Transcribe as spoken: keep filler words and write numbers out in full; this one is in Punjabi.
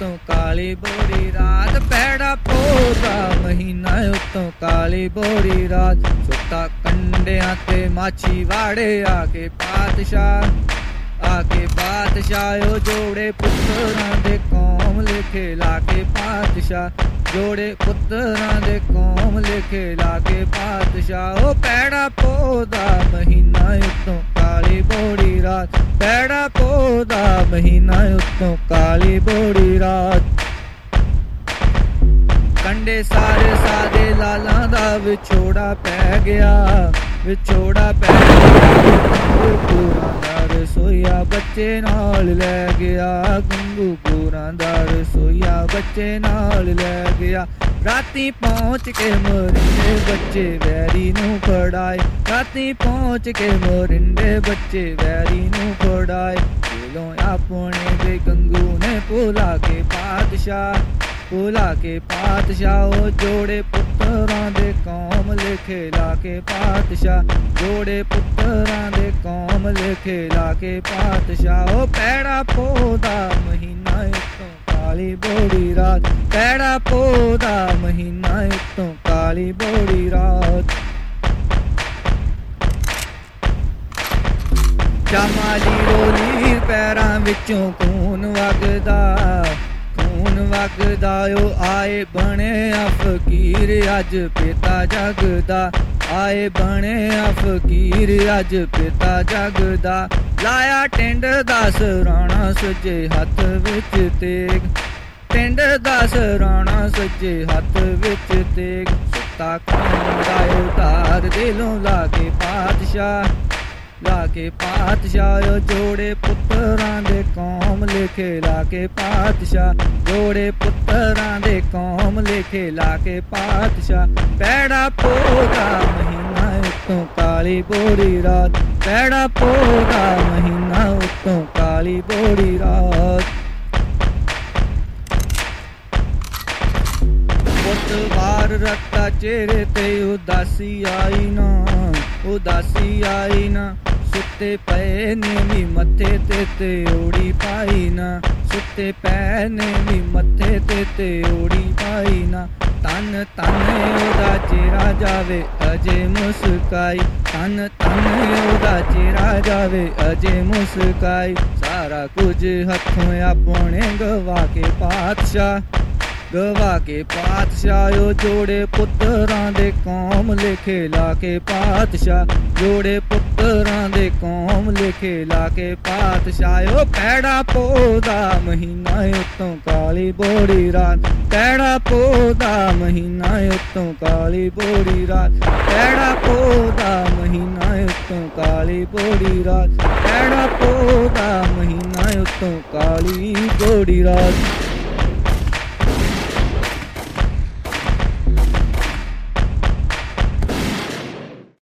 ਉੱਤੋਂ ਕਾਲੀ ਬੋਰੀ ਰਾਤ, ਪੈੜਾ ਪੋਹ ਦਾ ਮਹੀਨਾ ਉੱਤੋਂ ਕਾਲੀ ਬੋਰੀ ਰਾਤ। ਸੁੱਤਾ ਕੰਡਿਆਂ ਤੇ ਮਾਛੀ ਵਾੜੇ ਆ ਕੇ ਪਾਤਸ਼ਾਹ, ਆ ਕੇ ਪਾਤਸ਼ਾਹ ਉਹ ਜੋੜੇ ਪੁੱਤਰਾਂ ਦੇ ਕੌਮ ਲਿਖੇ ਲਾ ਕੇ ਪਾਤਸ਼ਾਹ, ਜੋੜੇ ਪੁੱਤਰਾਂ ਦੇ ਕੌਮ ਲਿਖੇ ਲਾ ਕੇ ਪਾਤਸ਼ਾਹ। ਉਹ ਪੈੜਾ ਪੋਹ ਦਾ ਮਹੀਨਾ ਉੱਤੋਂ ਕਾਲੀ ਬੋਰੀ ਰਾਤ, ਪੈੜਾ ਪੋਹ ਦਾ ਮਹੀਨਾ ਉੱਤੋਂ ਕਾਲੀ ਬੋਰੀ ਰਾਤ। ਕੰਡੇ ਸਾਰੇ ਸਾਦੇ ਲਾਲਾਂ ਦਾ ਵਿਛੋੜਾ ਪੈ ਗਿਆ, ਵਿਛੋੜਾ ਪੈ ਗਿਆ। ਗੰਗੂਪੁਰਾਂ ਦਾ ਰਸੋਈਆ ਬੱਚੇ ਨਾਲ ਲੈ ਗਿਆ, ਗੰਗੂਪੁਰਾਂ ਦਾ ਰਸੋਈਆ ਬੱਚੇ ਨਾਲ ਲੈ ਗਿਆ। ਰਾਤੀ ਪਹੁੰਚ ਕੇ ਮੋਰਿੰਡੇ ਬੱਚੇ ਵੈਰੀ ਨੂੰ ਫੜਾਏ, ਰਾਤੀ ਪਹੁੰਚ ਕੇ ਮੋਰਿੰਡੇ ਬੱਚੇ ਵੈਰੀ ਨੂੰ ਫੜਾਏ। ਦਿਲੋਂ ਆਪਣੇ ਦੇ ਗੰਗੂ ਨੇ ਭੁਲਾ ਕੇ ਪਾਤਸ਼ਾਹ, ਭੁਲਾ ਕੇ ਪਾਤਸ਼ਾਹ ਉਹ ਜੋੜੇ ਪੁੱਤਰਾਂ ਦੇ ਕੌਮ ਲਿਖੇ ਲਾ ਕੇ ਪਾਤਸ਼ਾਹ, ਜੋੜੇ ਪੁੱਤਰਾਂ ਦੇ ਕੌਮ ਲਿਖੇ ਲਾ ਕੇ ਪਾਤਸ਼ਾਹ। ਉਹ ਪੈੜਾ ਪੋਹ ਦਾ ਮਹੀਨਾ ਉੱਤੋਂ ਕਾਲੀ ਬੋਰੀ ਰਾਤ, ਪੈੜਾ ਪੋਹ ਦਾ ਮਹੀਨਾ ਉੱਤੋਂ ਕਾਲੀ ਬੋਰੀ ਰਾਤ। ਸ਼ਾਮਾਂ ਦੀ ਰੋਲੀ ਪੈਰਾਂ ਵਿੱਚੋਂ ਖੂਨ ਵਗਦਾ, ਖੂਨ ਵਗਦਾ। ਉਹ ਆਏ ਬਣਿਆ ਫਕੀਰ ਅੱਜ ਪਿਤਾ ਜਗਦਾ, ਆਏ ਬਣਿਆ ਫਕੀਰ ਅੱਜ ਪਿਤਾ ਜਗਦਾ। ਲਾਇਆ ਟਿੰਡ ਦਾ ਸਰਾਣਾ ਸੱਜੇ ਹੱਥ ਵਿੱਚ ਤੇਗ, ਟਿੰਡ ਦਾ ਸਰਾਣਾ ਸੱਜੇ ਹੱਥ ਵਿੱਚ ਤੇਗ। ਸੁੱਤਾ ਕੌਮ ਦਾ ਉਤਾਰ ਦਿਲੋਂ ਲਾ ਕੇ ਪਾਤਸ਼ਾਹ, ਲਾ ਕੇ ਪਾਤਸ਼ਾਹ ਉਹ ਜੋੜੇ ਪੁੱਤਰਾਂ ਦੇ ਕੌਮ ਲਿਖੇ ਲਾ ਕੇ ਪਾਤਸ਼ਾਹ, ਜੋੜੇ ਪੁੱਤਰਾਂ ਦੇ ਕੌਮ ਲਿਖੇ ਲਾ ਕੇ ਪਾਤਸ਼ਾਹ। ਪੈੜਾ ਪੋਹ ਦਾ ਮਹੀਨਾ ਉੱਤੋਂ ਕਾਲੀ ਬੋਰੀ ਰਾਤ, ਪੈੜਾ ਪੋਹ ਦਾ ਮਹੀਨਾ ਉੱਤੋਂ ਕਾਲੀ ਬੋਰੀ ਰਾਤ। ਪੁੱਤ ਵਾਰ ਰੱਖਤਾ ਚਿਹਰੇ ਤੇ ਉਦਾਸੀ ਆਈ ਨਾ, ਉਦਾਸੀ ਆਈ ਨਾ। ਸੁੱਤੇ ਪਏ ਨੇ ਵੀ ਮੱਥੇ ਤੇ ਤਿਉੜੀ ਪਾਈ ਨਾ, ਸੁੱਤੇ ਪਏ ਨੇ ਵੀ ਮੱਥੇ ਤੇ ਤਿਉੜੀ ਪਾਈ ਨਾ। ਤਨ ਤਨ ਉਹਦਾ ਚਿਹਰਾ ਜਾਵੇ ਅਜੇ ਮੁਸਕਾਈ, ਤਨ ਤਨ ਉਹਦਾ ਚਿਹਰਾ ਜਾਵੇ ਅਜੇ ਮੁਸਕਾਈ। ਸਾਰਾ ਕੁਝ ਹੱਥੋਂ ਆਪਣੇ ਗਵਾ ਕੇ ਪਾਤਸ਼ਾਹ, ਗਵਾ ਕੇ ਪਾਤਸ਼ਾਹ ਉਹ ਜੋੜੇ ਪੁੱਤਰਾਂ ਦੇ ਕੌਮ ਲਿਖੇ ਲਾ ਕੇ ਪਾਤਸ਼ਾਹ, ਜੋੜੇ ਪੁੱਤਰਾਂ ਦੇ ਕੌਮ ਲਿਖੇ ਲਾ ਕੇ ਪਾਤਸ਼ਾਹ। ਉਹ ਪੈੜਾ ਪੋਹ ਦਾ ਮਹੀਨਾ ਉੱਤੋਂ ਕਾਲੀ ਬੋਰੀ ਰਾਤ, ਪੈੜਾ ਪੋਹ ਦਾ ਮਹੀਨਾ ਉੱਤੋਂ ਕਾਲੀ ਬੋਰੀ ਰਾਤ, ਪੈੜਾ ਪੋਹ ਦਾ ਮਹੀਨਾ ਉੱਤੋਂ ਕਾਲੀ ਬੋਰੀ ਰਾਤ, ਪੈੜਾ ਪੋਹ ਦਾ ਮਹੀਨਾ ਉੱਤੋਂ ਕਾਲੀ ਬੋਰੀ ਰਾਤ।